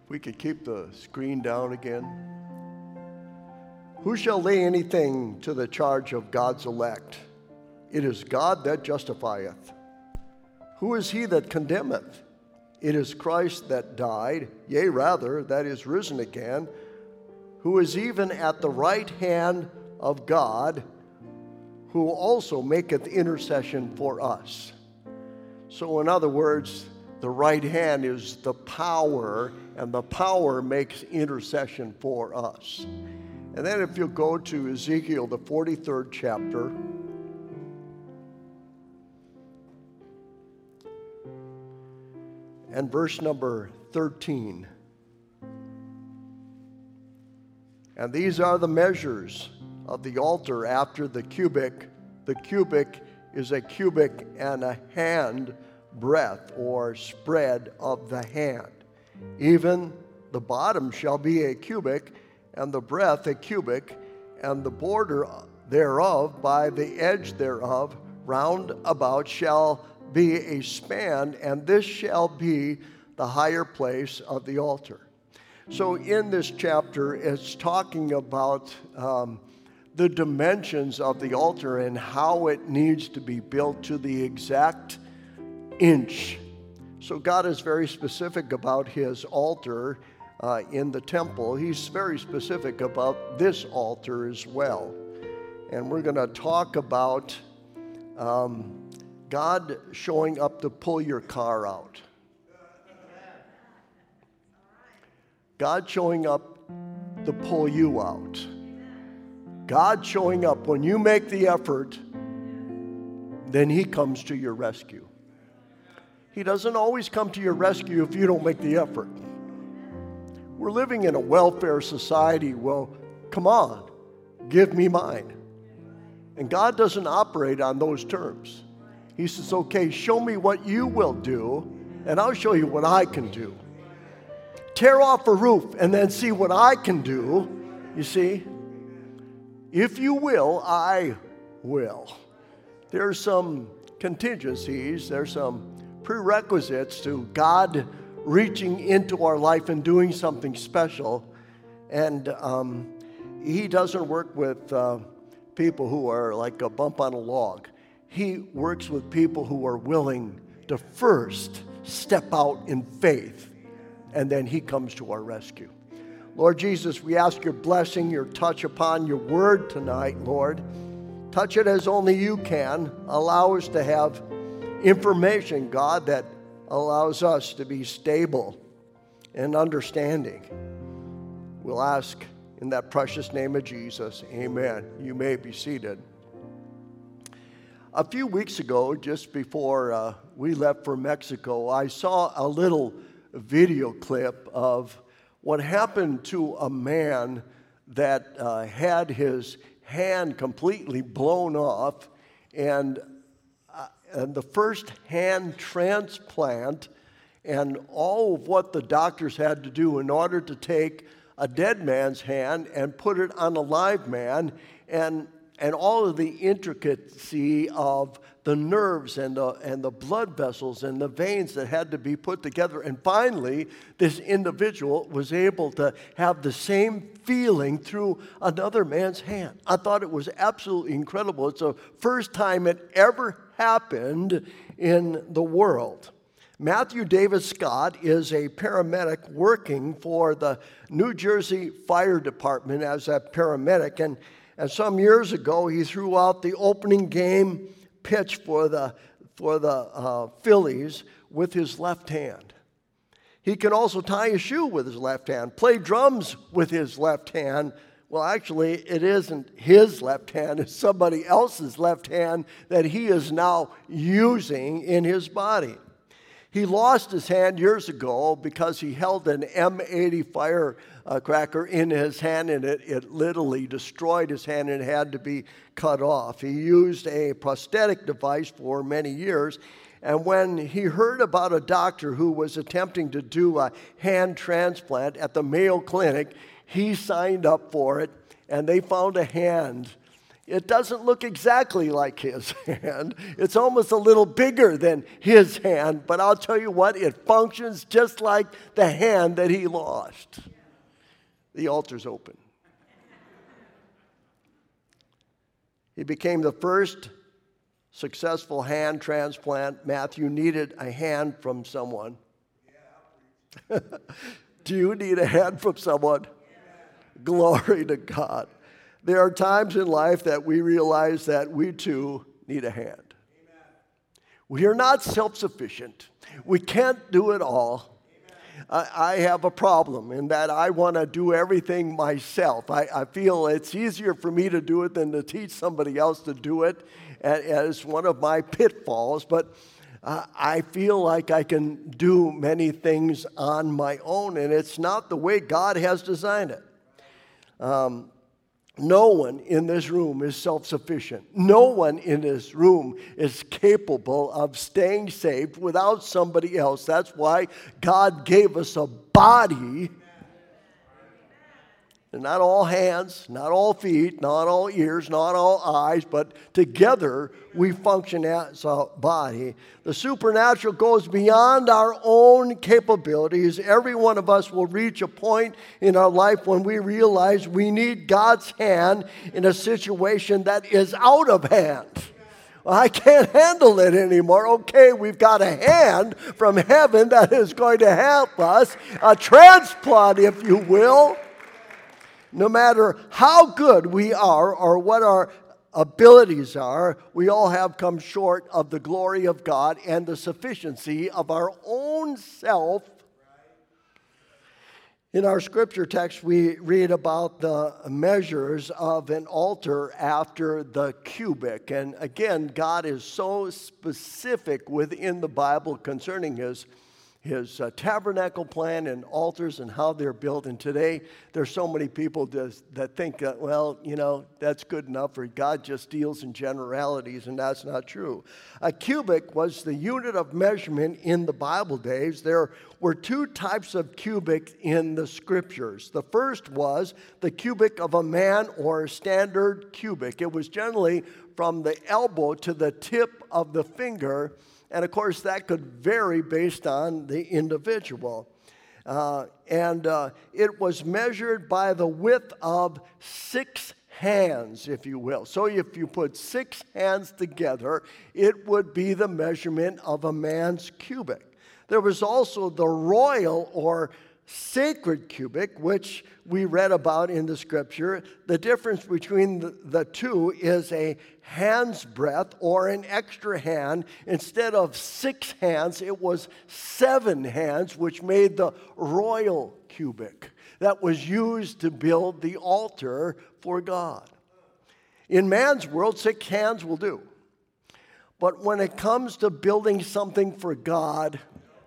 We could keep the screen down again. Who shall lay anything to the charge of God's elect? It is God that justifieth. Who is he that condemneth? It is Christ that died, yea rather, that is risen again, who is even at the right hand of God, who also maketh intercession for us. So in other words, the right hand is the power, and the power makes intercession for us. And then if you'll go to Ezekiel, the 43rd chapter, and verse number 13. And these are the measures of the altar after the cubit. The cubit is a cubit and a hand breadth or spread of the hand. Even the bottom shall be a cubit, and the breadth a cubit, and the border thereof by the edge thereof round about shall be a span, and this shall be the higher place of the altar. So in this chapter, it's talking about the dimensions of the altar and how it needs to be built to the exact inch. So God is very specific about his altar in the temple. He's very specific about this altar as well. And we're going to talk about God showing up to pull your car out. God showing up to pull you out. God showing up when you make the effort, then he comes to your rescue. He doesn't always come to your rescue if you don't make the effort. We're living in a welfare society. Well, come on, give me mine. And God doesn't operate on those terms. He says, okay, show me what you will do, and I'll show you what I can do. Tear off a roof and then see what I can do. You see? If you will, I will. There's some contingencies, there's some prerequisites to God reaching into our life and doing something special. And he doesn't work with people who are like a bump on a log. He works with people who are willing to first step out in faith, and then he comes to our rescue. Lord Jesus, we ask your blessing, your touch upon your word tonight, Lord. Touch it as only you can. Allow us to have information, God, that allows us to be stable and understanding. We'll ask in that precious name of Jesus, amen. You may be seated. A few weeks ago, just before we left for Mexico, I saw a little video clip of what happened to a man that had his hand completely blown off, and the first hand transplant, and all of what the doctors had to do in order to take a dead man's hand and put it on a live man, and all of the intricacy of the nerves and the blood vessels and the veins that had to be put together. And finally, this individual was able to have the same feeling through another man's hand. I thought it was absolutely incredible. It's the first time it ever happened in the world. Matthew David Scott is a paramedic working for the New Jersey Fire Department as a paramedic. And some years ago, he threw out the opening game pitch for the Phillies with his left hand. He can also tie a shoe with his left hand, play drums with his left hand. Well, actually, it isn't his left hand. It's somebody else's left hand that he is now using in his body. He lost his hand years ago because he held an M80 firecracker in his hand, and it literally destroyed his hand and had to be cut off. He used a prosthetic device for many years, and when he heard about a doctor who was attempting to do a hand transplant at the Mayo Clinic, he signed up for it, and they found a hand It doesn't look exactly like his hand. It's almost a little bigger than his hand, but I'll tell you what, it functions just like the hand that he lost. The altar's open. He became the first successful hand transplant. Matthew needed a hand from someone. Do you need a hand from someone? Glory to God. There are times in life that we realize that we too need a hand. We are not self-sufficient. We can't do it all. I have a problem in that I want to do everything myself. I feel it's easier for me to do it than to teach somebody else to do it. And it's one of my pitfalls, but I feel like I can do many things on my own, and it's not the way God has designed it. No one in this room is self-sufficient. No one in this room is capable of staying saved without somebody else. That's why God gave us a body. And not all hands, not all feet, not all ears, not all eyes, but together we function as a body. The supernatural goes beyond our own capabilities. Every one of us will reach a point in our life when we realize we need God's hand in a situation that is out of hand. I can't handle it anymore. Okay, we've got a hand from heaven that is going to help us, a transplant, if you will. No matter how good we are or what our abilities are, we all have come short of the glory of God and the sufficiency of our own self. In our scripture text, we read about the measures of an altar after the cubit. And again, God is so specific within the Bible concerning his tabernacle plan and altars and how they're built. And today, there's so many people that think, well, that's good enough, or God just deals in generalities, and that's not true. A cubit was the unit of measurement in the Bible days. There were two types of cubit in the scriptures. The first was the cubit of a man, or standard cubit. It was generally from the elbow to the tip of the finger. And of course, that could vary based on the individual. It was measured by the width of 6 hands, if you will. So if you put 6 hands together, it would be the measurement of a man's cubit. There was also the royal or sacred cubit, which we read about in the scripture. The difference between the two is a hand's breadth, or an extra hand. Instead of 6 hands, it was 7 hands, which made the royal cubit that was used to build the altar for God. In man's world, 6 hands will do. But when it comes to building something for God,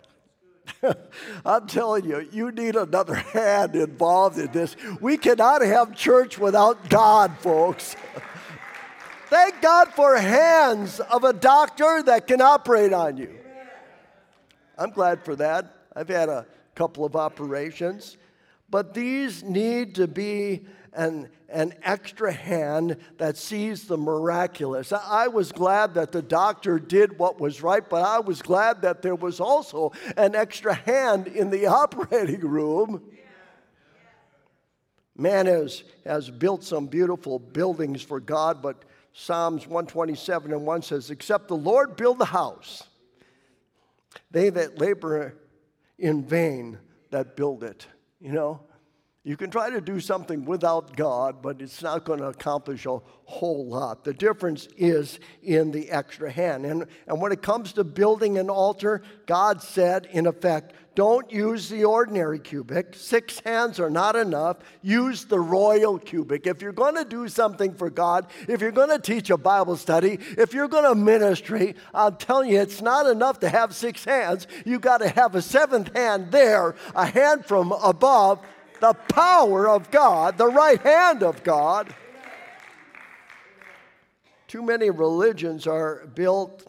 I'm telling you, you need another hand involved in this. We cannot have church without God, folks. Thank God for hands of a doctor that can operate on you. I'm glad for that. I've had a couple of operations. But these need to be an extra hand that sees the miraculous. I was glad that the doctor did what was right, but I was glad that there was also an extra hand in the operating room. Man has built some beautiful buildings for God, but Psalms 127:1 says, "Except the Lord build the house, they that labor in vain that build it." You can try to do something without God, but it's not going to accomplish a whole lot. The difference is in the extra hand. And when it comes to building an altar, God said, in effect, don't use the ordinary cubit. 6 hands are not enough. Use the royal cubit. If you're going to do something for God, if you're going to teach a Bible study, if you're going to ministry, I'm telling you, it's not enough to have 6 hands. You've got to have a 7th hand there, a hand from above, the power of God, the right hand of God. Too many religions are built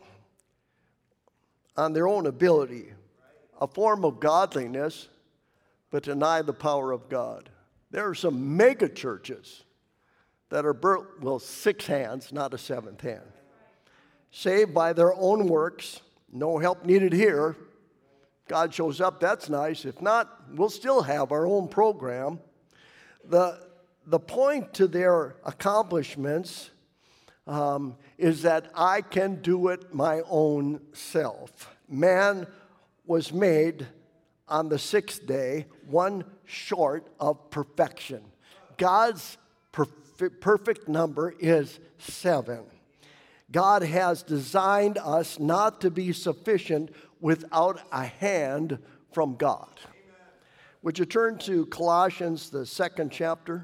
on their own ability, a form of godliness, but deny the power of God. There are some mega churches that are six hands, not a seventh hand. Saved by their own works, no help needed here. God shows up, that's nice. If not, we'll still have our own program. The point to their accomplishments is that I can do it my own self. Man was made on the sixth day, one short of perfection. God's perfect number is 7. God has designed us not to be sufficient without a hand from God. Would you turn to Colossians, the 2nd chapter?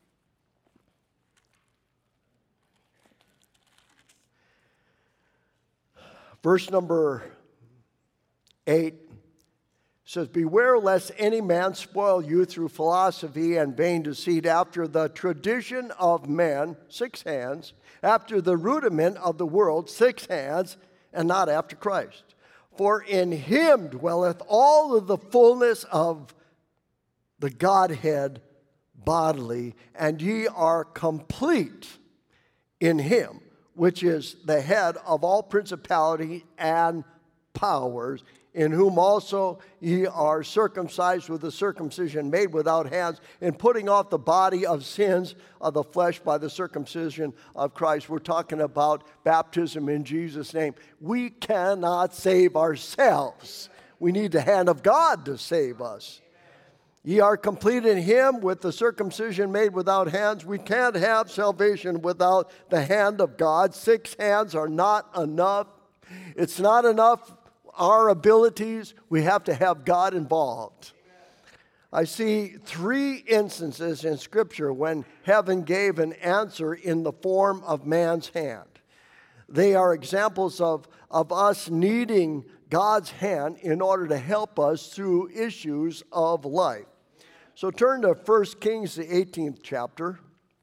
Verse number 8 says, "Beware lest any man spoil you through philosophy and vain deceit, after the tradition of men," 6 hands, "after the rudiment of the world," 6 hands, "and not after Christ. For in him dwelleth all of the fullness of the Godhead bodily, and ye are complete in him, which is the head of all principality and powers, in whom also ye are circumcised with the circumcision made without hands, in putting off the body of sins of the flesh by the circumcision of Christ." We're talking about baptism in Jesus' name. We cannot save ourselves. We need the hand of God to save us. "Ye are complete in him with the circumcision made without hands." We can't have salvation without the hand of God. 6 hands are not enough. It's not enough our abilities. We have to have God involved. I see 3 instances in Scripture when heaven gave an answer in the form of man's hand. They are examples of us needing God's hand in order to help us through issues of life. So turn to 1 Kings, the 18th chapter.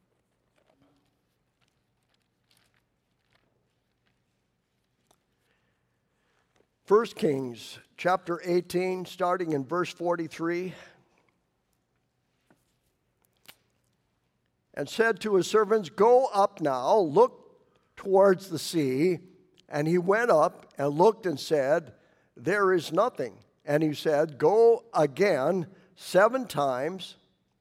1 Kings chapter 18, starting in verse 43. "And said to his servants, Go up now, look towards the sea. And he went up and looked and said, There is nothing. And he said, Go again 7 times.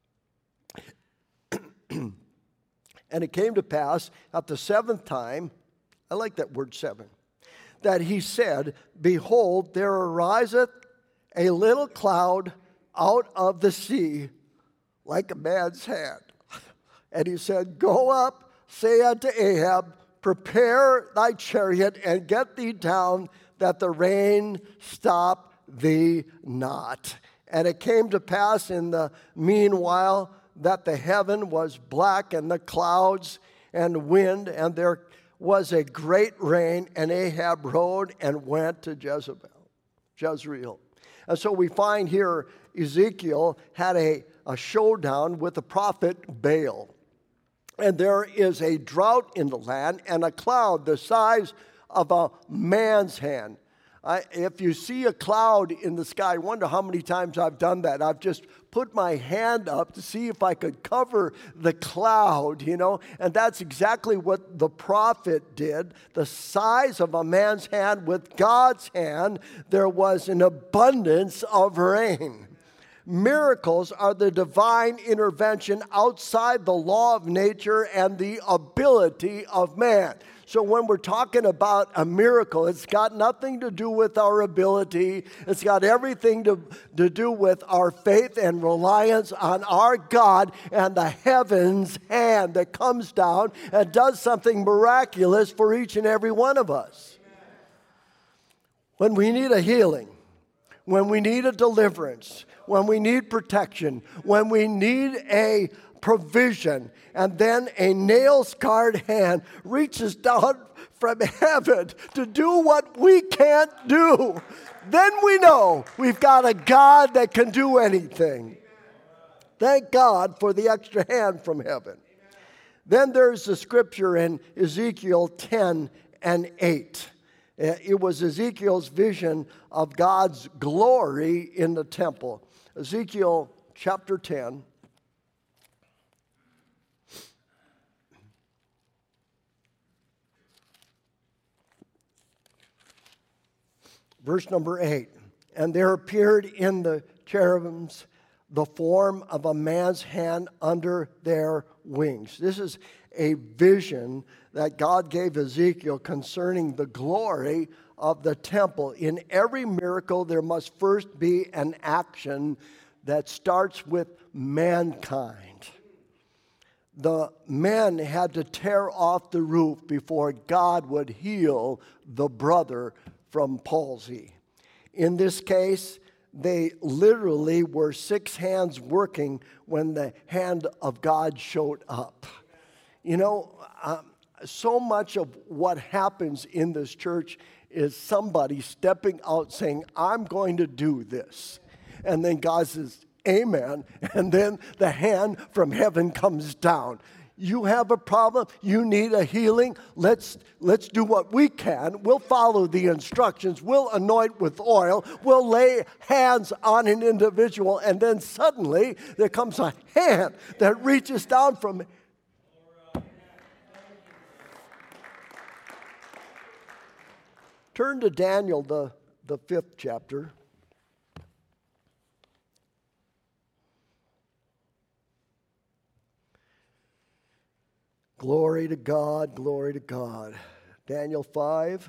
And it came to pass at the 7th time," I like that word 7, "that he said, Behold, there ariseth a little cloud out of the sea like a man's hand. And he said, Go up, say unto Ahab, Prepare thy chariot, and get thee down, that the rain stop thee not. And it came to pass in the meanwhile that the heaven was black, and the clouds and wind, and there was a great rain, and Ahab rode and went to Jezreel." And so we find here Ezekiel had a showdown with the prophet Baal. And there is a drought in the land and a cloud the size of a man's hand. If you see a cloud in the sky, I wonder how many times I've done that. I've just put my hand up to see if I could cover the cloud, and that's exactly what the prophet did. The size of a man's hand. With God's hand, there was an abundance of rain. Miracles are the divine intervention outside the law of nature and the ability of man. So when we're talking about a miracle, it's got nothing to do with our ability. It's got everything to do with our faith and reliance on our God and the heaven's hand that comes down and does something miraculous for each and every one of us. When we need a healing, when we need a deliverance, when we need protection, when we need a provision, and then a nail-scarred hand reaches down from heaven to do what we can't do, then we know we've got a God that can do anything. Thank God for the extra hand from heaven. Then there's the scripture in Ezekiel 10 and 8. It was Ezekiel's vision of God's glory in the temple. Ezekiel chapter 10. Verse number 8. And there appeared in the cherubims the form of a man's hand under their wings. This is a vision that God gave Ezekiel concerning the glory of the temple. In every miracle, there must first be an action that starts with mankind. The men had to tear off the roof before God would heal the brother from palsy. In this case, they literally were 6 hands working when the hand of God showed up. You know, so much of what happens in this church is somebody stepping out saying, I'm going to do this. And then God says, amen. And then the hand from heaven comes down. You have a problem, you need a healing, let's do what we can. We'll follow the instructions, we'll anoint with oil, we'll lay hands on an individual, and then suddenly there comes a hand that reaches down from. Turn to Daniel, the 5th chapter. Glory to God, glory to God. Daniel 5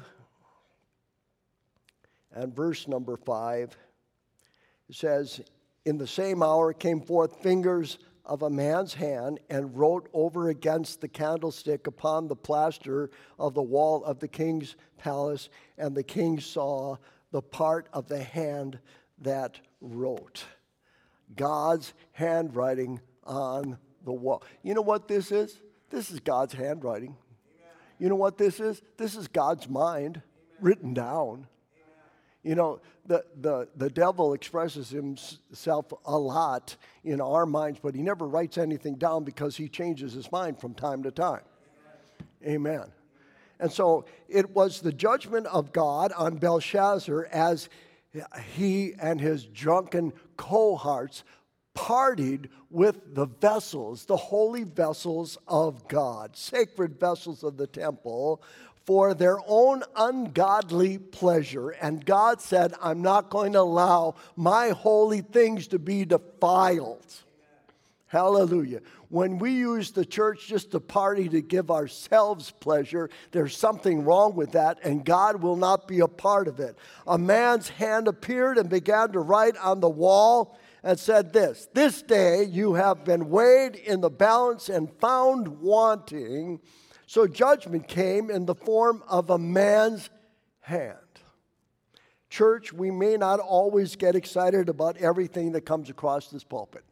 and verse number 5. It says, in the same hour came forth fingers of a man's hand and wrote over against the candlestick upon the plaster of the wall of the king's palace, and the king saw the part of the hand that wrote. God's handwriting on the wall. You know what this is? This is God's handwriting. Amen. You know what this is? This is God's mind. Amen. Written down. Amen. You know, the devil expresses himself a lot in our minds, but he never writes anything down because he changes his mind from time to time. Amen. Amen. And so it was the judgment of God on Belshazzar as he and his drunken cohorts partied with the vessels, the holy vessels of God, sacred vessels of the temple, for their own ungodly pleasure. And God said, I'm not going to allow my holy things to be defiled. Hallelujah. When we use the church just to party to give ourselves pleasure, there's something wrong with that, and God will not be a part of it. A man's hand appeared and began to write on the wall and said this day you have been weighed in the balance and found wanting. So judgment came in the form of a man's hand. Church, we may not always get excited about everything that comes across this pulpit.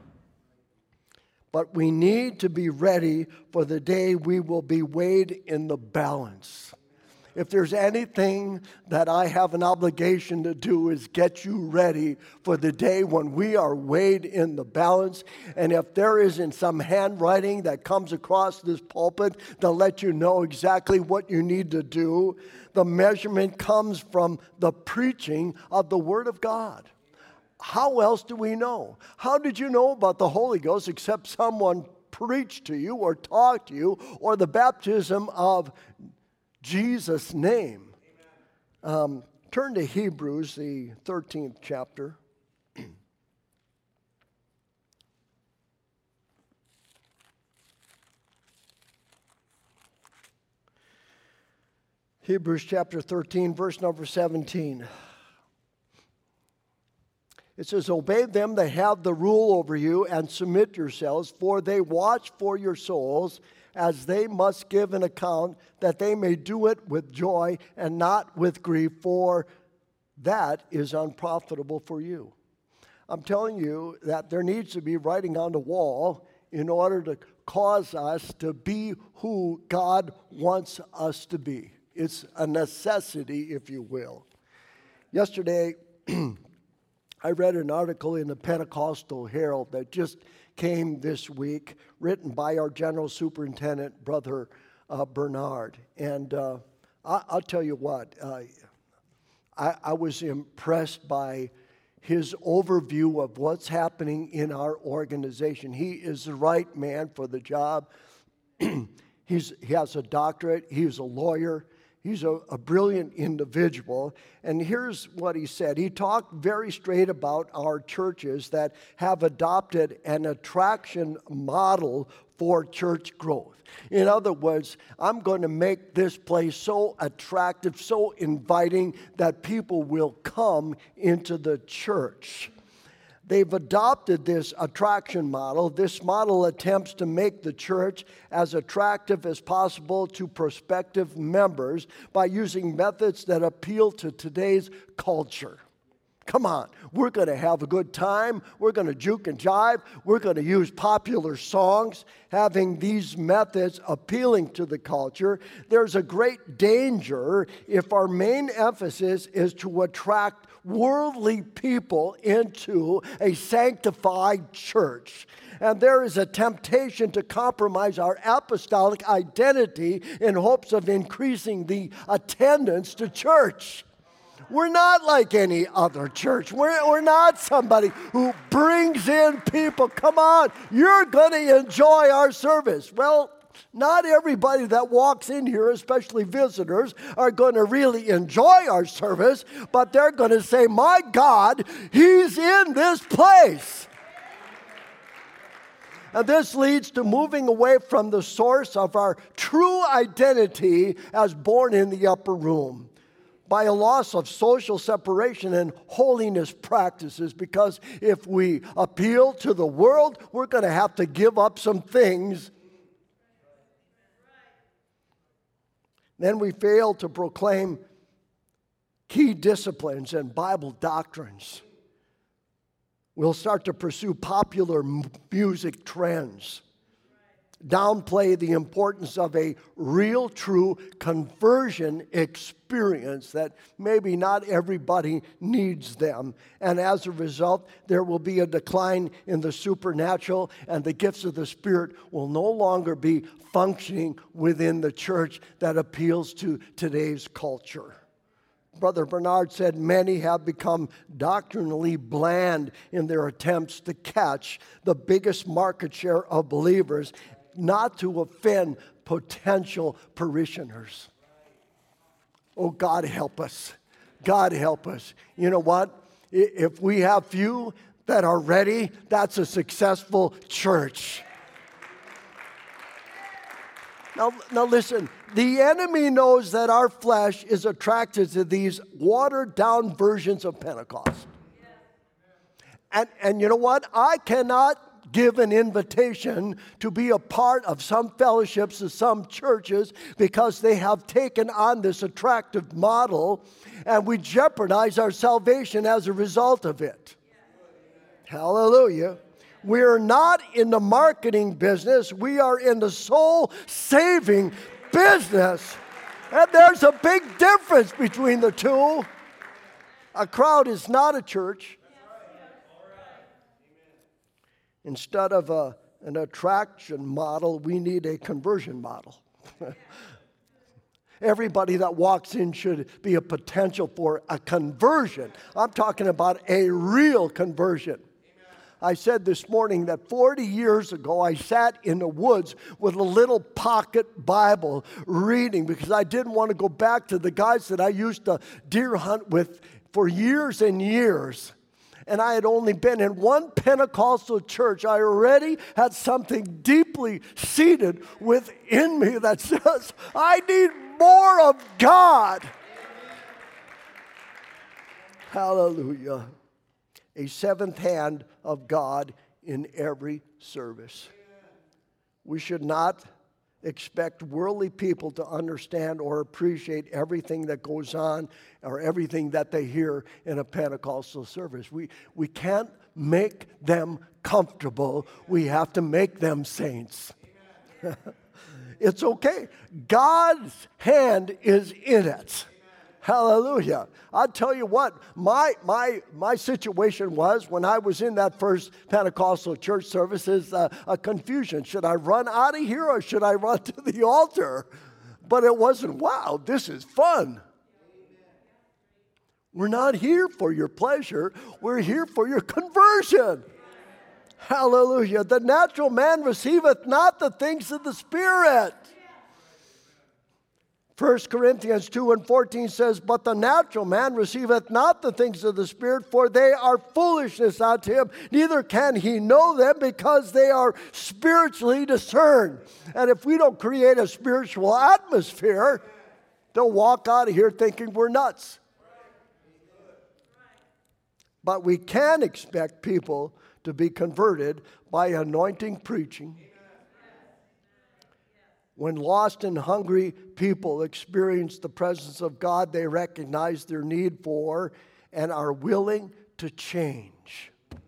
But we need to be ready for the day we will be weighed in the balance. If there's anything that I have an obligation to do is get you ready for the day when we are weighed in the balance. And if there isn't some handwriting that comes across this pulpit to let you know exactly what you need to do, the measurement comes from the preaching of the Word of God. How else do we know? How did you know about the Holy Ghost except someone preached to you or talked to you, or the baptism of Jesus' name? Turn to Hebrews, the 13th chapter. Hebrews chapter 13, verse number 17. It says, obey them that have the rule over you and submit yourselves, for they watch for your souls, as they must give an account, that they may do it with joy and not with grief, for that is unprofitable for you. I'm telling you that there needs to be writing on the wall in order to cause us to be who God wants us to be. It's a necessity, if you will. Yesterday, I read an article in the Pentecostal Herald that just came this week, written by our General Superintendent, Brother Bernard. And I'll tell you what, I was impressed by his overview of what's happening in our organization. He is the right man for the job. He has a doctorate. He's a lawyer. He's a brilliant individual. And here's what he said. He talked very straight about our churches that have adopted an attraction model for church growth. In other words, I'm going to make this place so attractive, so inviting that people will come into the church. They've adopted this attraction model. This model attempts to make the church as attractive as possible to prospective members by using methods that appeal to today's culture. Come on, we're going to have a good time. We're going to juke and jive. We're going to use popular songs, having these methods appealing to the culture. There's a great danger if our main emphasis is to attract worldly people into a sanctified church. And there is a temptation to compromise our apostolic identity in hopes of increasing the attendance to church. We're not like any other church. We're not somebody who brings in people. Come on, you're going to enjoy our service. Well, not everybody that walks in here, especially visitors, are going to really enjoy our service, but they're going to say, my God, He's in this place. And this leads to moving away from the source of our true identity as born in the upper room by a loss of social separation and holiness practices, because if we appeal to the world, we're going to have to give up some things. Then we fail to proclaim key disciplines and Bible doctrines. We'll start to pursue popular music trends, downplay the importance of a real, true conversion experience that maybe not everybody needs them. And as a result, there will be a decline in the supernatural, and the gifts of the Spirit will no longer be functioning within the church that appeals to today's culture. Brother Bernard said many have become doctrinally bland in their attempts to catch the biggest market share of believers, not to offend potential parishioners. Oh, God help us. God help us. You know what? If we have few that are ready, that's a successful church. Now listen, the enemy knows that our flesh is attracted to these watered-down versions of Pentecost. And you know what? I cannot give an invitation to be a part of some fellowships of some churches because they have taken on this attractive model, and we jeopardize our salvation as a result of it. Hallelujah. We're not in the marketing business. We are in the soul-saving business. And there's a big difference between the two. A crowd is not a church. Instead of an attraction model, we need a conversion model. Everybody that walks in should be a potential for a conversion. I'm talking about a real conversion. I said this morning that 40 years ago, I sat in the woods with a little pocket Bible reading because I didn't want to go back to the guys that I used to deer hunt with for years and years. And I had only been in one Pentecostal church. I already had something deeply seated within me that says, I need more of God. Hallelujah. A seventh hand of God in every service. We should not expect worldly people to understand or appreciate everything that goes on or everything that they hear in a Pentecostal service. We can't make them comfortable. We have to make them saints. It's okay. God's hand is in it. Hallelujah. I'll tell you what, my situation was when I was in that first Pentecostal church service is a confusion. Should I run out of here or should I run to the altar? But it wasn't, wow, this is fun. We're not here for your pleasure. We're here for your conversion. Hallelujah. The natural man receiveth not the things of the Spirit. 1 Corinthians 2:14 says, "But the natural man receiveth not the things of the Spirit, for they are foolishness unto him. Neither can he know them, because they are spiritually discerned." And if we don't create a spiritual atmosphere, they'll walk out of here thinking we're nuts. But we can expect people to be converted by anointing preaching. When lost and hungry people experience the presence of God, they recognize their need for and are willing to change.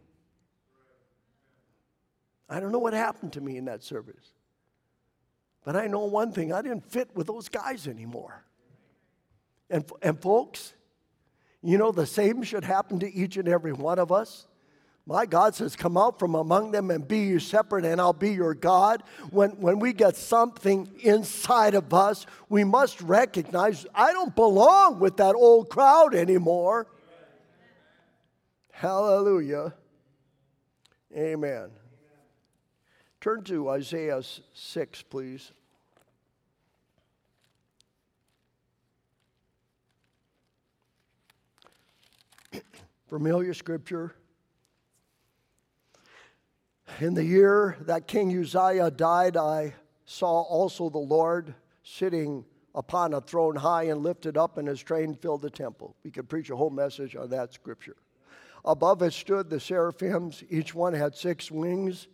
I don't know what happened to me in that service, but I know one thing: I didn't fit with those guys anymore. And folks, you know, the same should happen to each and every one of us. My God says, "Come out from among them and be ye separate, and I'll be your God." When we get something inside of us, we must recognize, I don't belong with that old crowd anymore. Hallelujah. Amen. Turn to Isaiah 6, please. Familiar scripture. "In the year that King Uzziah died, I saw also the Lord sitting upon a throne high and lifted up, and his train filled the temple." We could preach a whole message on that scripture. "Above it stood the seraphims. Each one had 6 wings.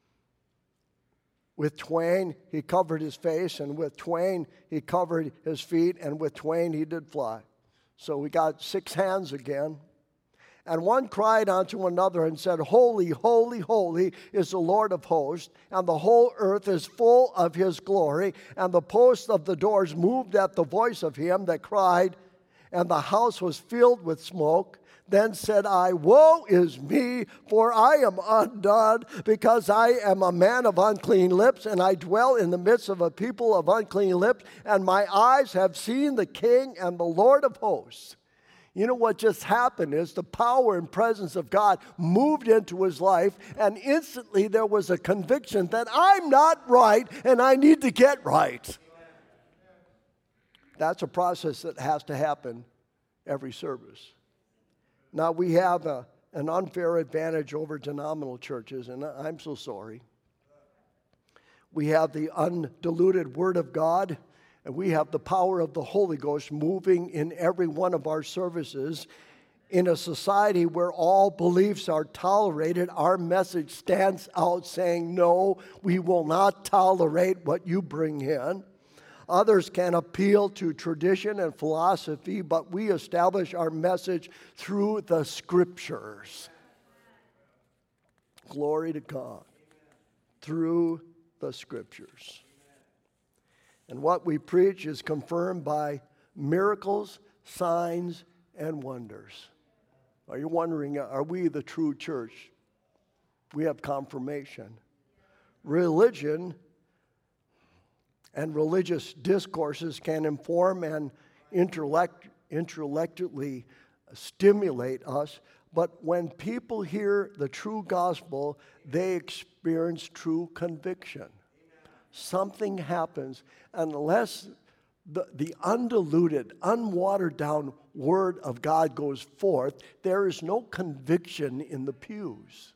With twain he covered his face, and with twain he covered his feet, and with twain he did fly." So we got 6 hands again. "And one cried unto another and said, Holy, holy, holy is the Lord of hosts, and the whole earth is full of his glory. And the posts of the doors moved at the voice of him that cried, and the house was filled with smoke. Then said I, Woe is me, for I am undone, because I am a man of unclean lips, and I dwell in the midst of a people of unclean lips, and my eyes have seen the King and the Lord of hosts." You know what just happened is the power and presence of God moved into his life, and instantly there was a conviction that I'm not right and I need to get right. That's a process that has to happen every service. Now, we have an unfair advantage over denominational churches, and I'm so sorry. We have the undiluted Word of God, and we have the power of the Holy Ghost moving in every one of our services. In a society where all beliefs are tolerated, our message stands out saying, "No, we will not tolerate what you bring in." Others can appeal to tradition and philosophy, but we establish our message through the Scriptures. Glory to God. Through the Scriptures. And what we preach is confirmed by miracles, signs, and wonders. Are you wondering, are we the true church? We have confirmation. Religion and religious discourses can inform and intellectually stimulate us, but when people hear the true gospel, they experience true conviction. Something happens unless the undiluted, unwatered down word of God goes forth. There is no conviction in the pews.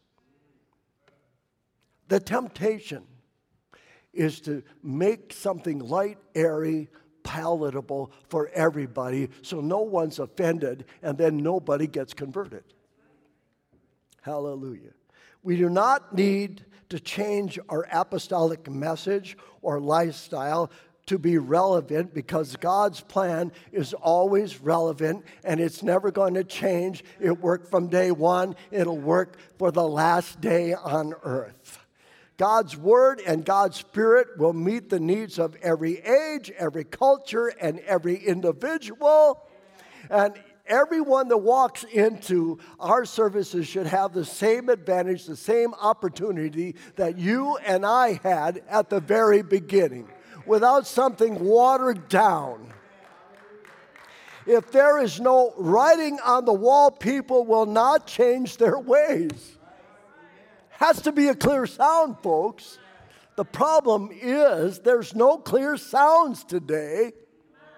The temptation is to make something light, airy, palatable for everybody so no one's offended and then nobody gets converted. Hallelujah. We do not need to change our apostolic message or lifestyle to be relevant, because God's plan is always relevant and it's never going to change. It worked from day one. It'll work for the last day on earth. God's Word and God's Spirit will meet the needs of every age, every culture, and every individual. And everyone that walks into our services should have the same advantage, the same opportunity that you and I had at the very beginning, without something watered down. If there is no writing on the wall, people will not change their ways. Has to be a clear sound, folks. The problem is there's no clear sounds today.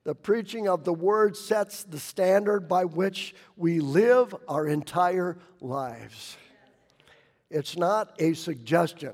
The preaching of the word sets the standard by which we live our entire lives. It's not a suggestion.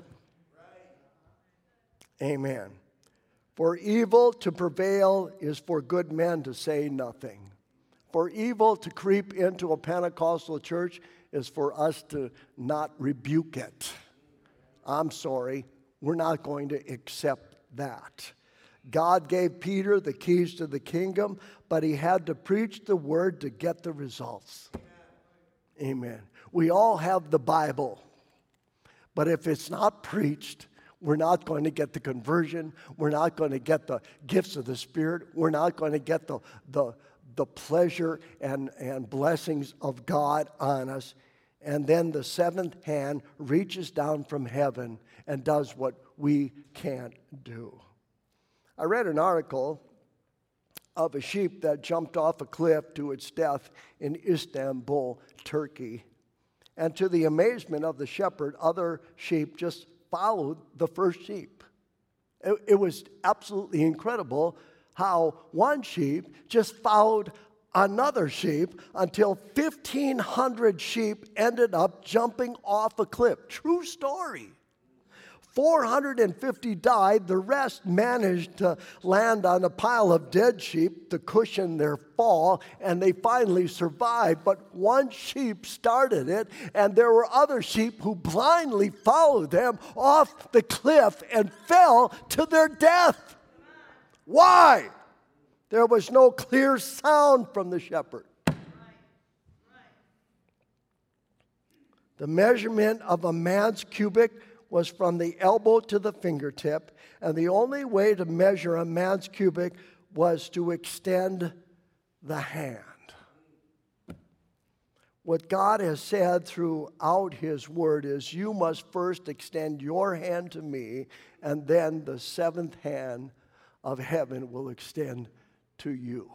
Amen. For evil to prevail is for good men to say nothing. For evil to creep into a Pentecostal church is for us to not rebuke it. I'm sorry, we're not going to accept that. God gave Peter the keys to the kingdom, but he had to preach the word to get the results. Amen. We all have the Bible, but if it's not preached, we're not going to get the conversion. We're not going to get the gifts of the Spirit. We're not going to get the pleasure and blessings of God on us. And then the seventh hand reaches down from heaven and does what we can't do. I read an article of a sheep that jumped off a cliff to its death in Istanbul, Turkey. And to the amazement of the shepherd, other sheep just followed the first sheep. It was absolutely incredible how one sheep just followed another sheep until 1,500 sheep ended up jumping off a cliff. True story. 450 died. The rest managed to land on a pile of dead sheep to cushion their fall, and they finally survived. But one sheep started it, and there were other sheep who blindly followed them off the cliff and fell to their death. Why? There was no clear sound from the shepherd. The measurement of a man's cubit was from the elbow to the fingertip, and the only way to measure a man's cubit was to extend the hand. What God has said throughout His Word is, you must first extend your hand to me, and then the seventh hand of heaven will extend to you.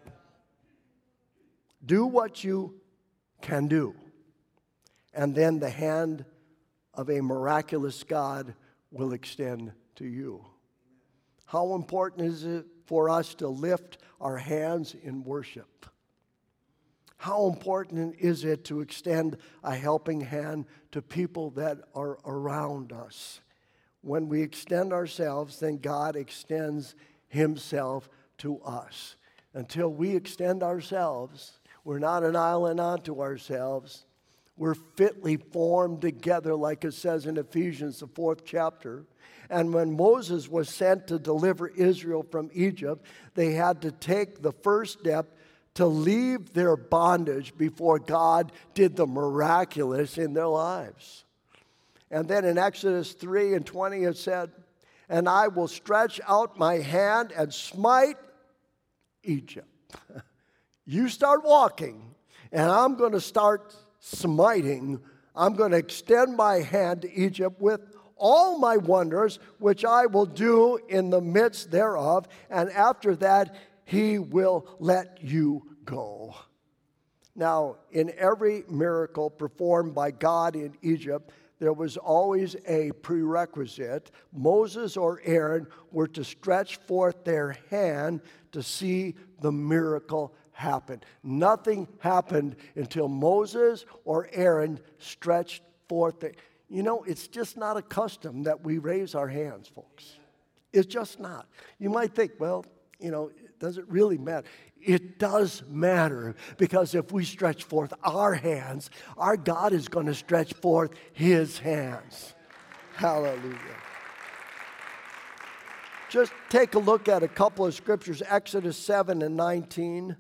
Do what you can do, and then the hand of a miraculous God will extend to you. How important is it for us to lift our hands in worship? How important is it to extend a helping hand to people that are around us? When we extend ourselves, then God extends Himself to us. Until we extend ourselves, we're not an island unto ourselves. We're fitly formed together, like it says in Ephesians, the 4th chapter. And when Moses was sent to deliver Israel from Egypt, they had to take the first step to leave their bondage before God did the miraculous in their lives. And then in Exodus 3:20 it said, and I will stretch out my hand and smite Egypt. You start walking, and I'm going to start smiting. I'm going to extend my hand to Egypt with all my wonders, which I will do in the midst thereof, and after that He will let you go. Now, in every miracle performed by God in Egypt, there was always a prerequisite. Moses or Aaron were to stretch forth their hand to see the miracle happen. Nothing happened until Moses or Aaron stretched forth their... You know, it's just not a custom that we raise our hands, folks. It's just not. You might think, well, you know, does it really matter? It does matter, because if we stretch forth our hands, our God is going to stretch forth His hands. Hallelujah. Just take a look at a couple of scriptures, Exodus 7:19.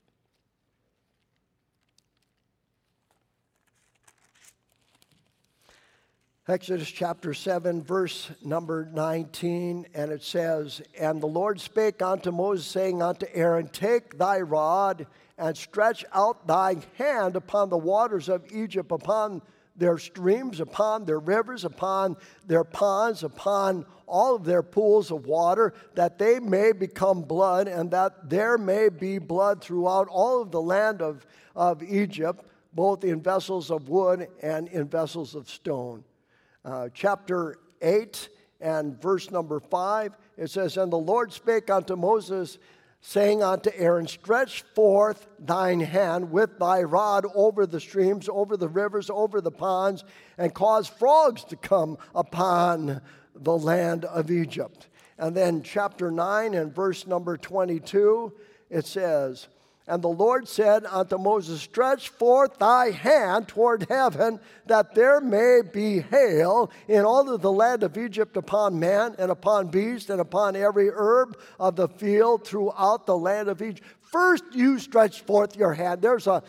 Exodus chapter 7, verse number 19, and it says, and the Lord spake unto Moses, saying unto Aaron, take thy rod and stretch out thy hand upon the waters of Egypt, upon their streams, upon their rivers, upon their ponds, upon all of their pools of water, that they may become blood, and that there may be blood throughout all of the land of Egypt, both in vessels of wood and in vessels of stone. Chapter 8 and verse number 5, it says, and the Lord spake unto Moses, saying unto Aaron, stretch forth thine hand with thy rod over the streams, over the rivers, over the ponds, and cause frogs to come upon the land of Egypt. And then chapter 9 and verse number 22, it says, and the Lord said unto Moses, stretch forth thy hand toward heaven, that there may be hail in all of the land of Egypt upon man and upon beast and upon every herb of the field throughout the land of Egypt. First you stretch forth your hand. There's a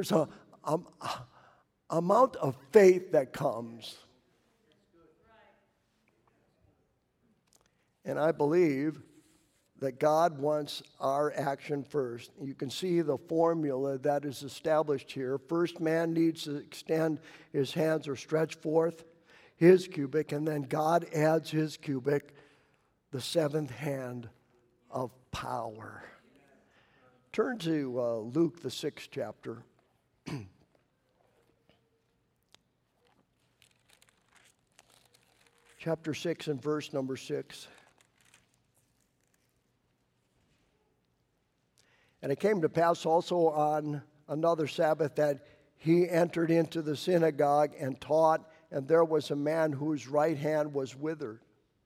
amount of faith that comes. And I believe that God wants our action first. You can see the formula that is established here. First, man needs to extend his hands or stretch forth his cubit, and then God adds his cubit, the seventh hand of power. Turn to Luke, the 6th chapter. Chapter 6 and verse number 6. And it came to pass also on another Sabbath that he entered into the synagogue and taught, and there was a man whose right hand was withered.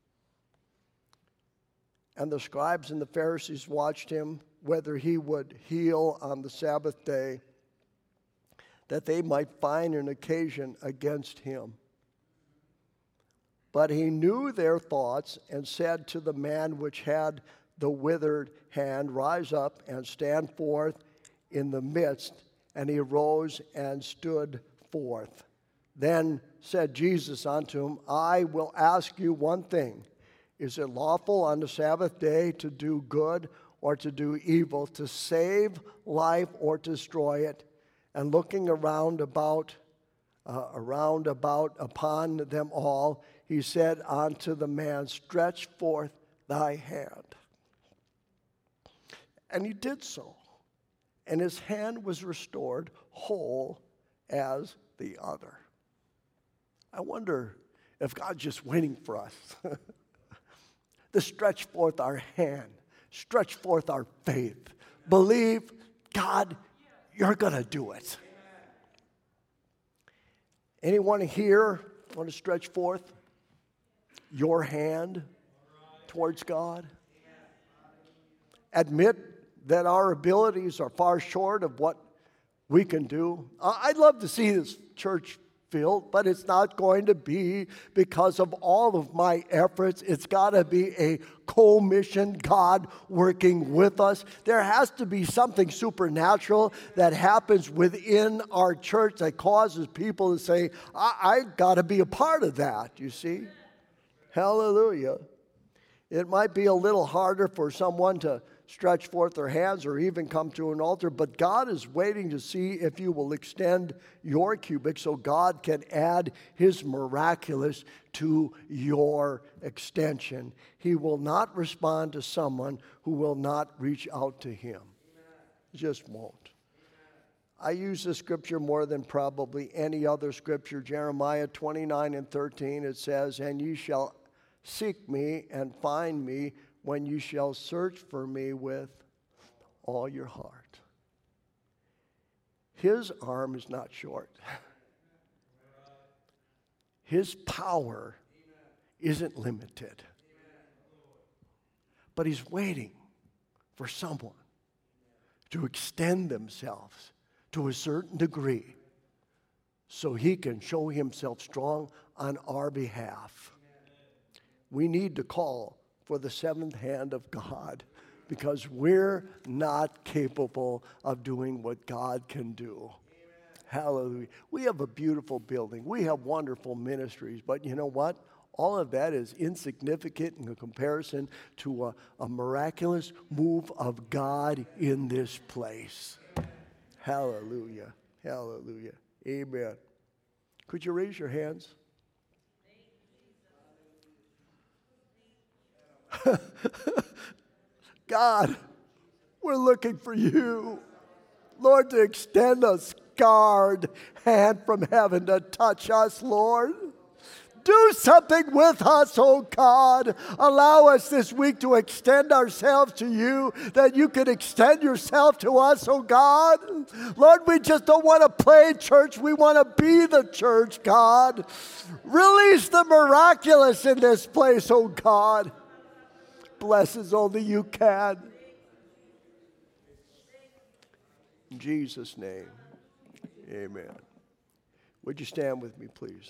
And the scribes and the Pharisees watched him, whether he would heal on the Sabbath day, that they might find an occasion against him. But he knew their thoughts, and said to the man which had the withered hand, rise up and stand forth in the midst. And he arose and stood forth. Then said Jesus unto him, I will ask you one thing. Is it lawful on the Sabbath day to do good or to do evil, to save life or to destroy it? And looking around about upon them all, he said unto the man, stretch forth thy hand. And he did so, and his hand was restored whole as the other. I wonder if God's just waiting for us to stretch forth our hand, stretch forth our faith. Believe, God, you're going to do it. Anyone here want to stretch forth your hand towards God? Admit that our abilities are far short of what we can do. I'd love to see this church filled, but it's not going to be because of all of my efforts. It's got to be a co-mission, God working with us. There has to be something supernatural that happens within our church that causes people to say, I got to be a part of that, you see. Hallelujah. It might be a little harder for someone to stretch forth their hands or even come to an altar, but God is waiting to see if you will extend your cubit so God can add his miraculous to your extension. He will not respond to someone who will not reach out to him. Just won't. I use this scripture more than probably any other scripture. Jeremiah 29 and 13, it says, and ye shall seek me and find me when you shall search for me with all your heart. His arm is not short. His power isn't limited. But he's waiting for someone to extend themselves to a certain degree so he can show himself strong on our behalf. We need to call for the seventh hand of God because we're not capable of doing what God can do. Hallelujah. We have a beautiful building. We have wonderful ministries, but you know what? All of that is insignificant in comparison to a miraculous move of God in this place. Hallelujah. Hallelujah. Amen. Could you raise your hands? God, we're looking for you, Lord, to extend a scarred hand from heaven to touch us, Lord. Do something with us, oh God. Allow us this week to extend ourselves to you, that you can extend yourself to us, oh God. Lord, we just don't want to play church. We want to be the church, God. Release the miraculous in this place, oh God. Bless as only you can. In Jesus' name, amen. Would you stand with me, please?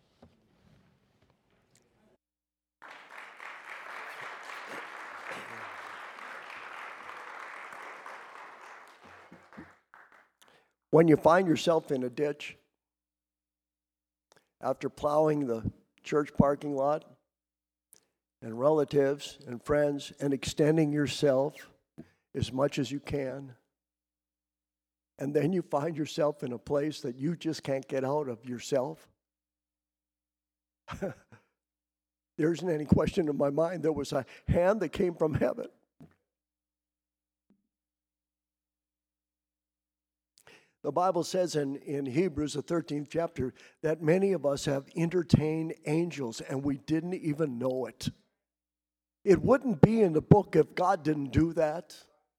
When you find yourself in a ditch, after plowing the church parking lot, and relatives and friends, and extending yourself as much as you can, and then you find yourself in a place that you just can't get out of yourself, there isn't any question in my mind. There was a hand that came from heaven. The Bible says in Hebrews, the 13th chapter, that many of us have entertained angels and we didn't even know it. It wouldn't be in the book if God didn't do that.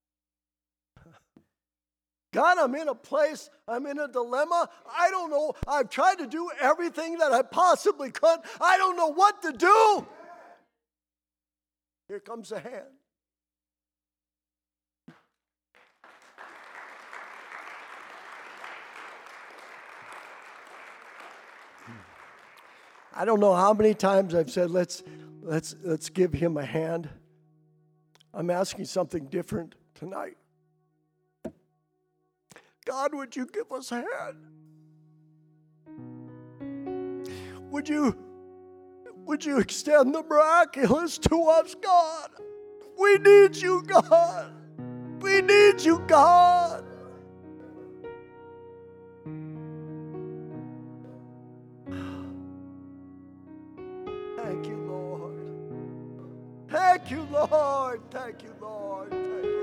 God, I'm in a place, I'm in a dilemma. I don't know. I've tried to do everything that I possibly could. I don't know what to do. Here comes a hand. I don't know how many times I've said, let's give him a hand. I'm asking something different tonight. God, would you give us a hand? Would you extend the miraculous to us, God? We need you, God. We need you, God. Thank you, Lord. Thank you, Lord. Thank you, Lord. Thank you.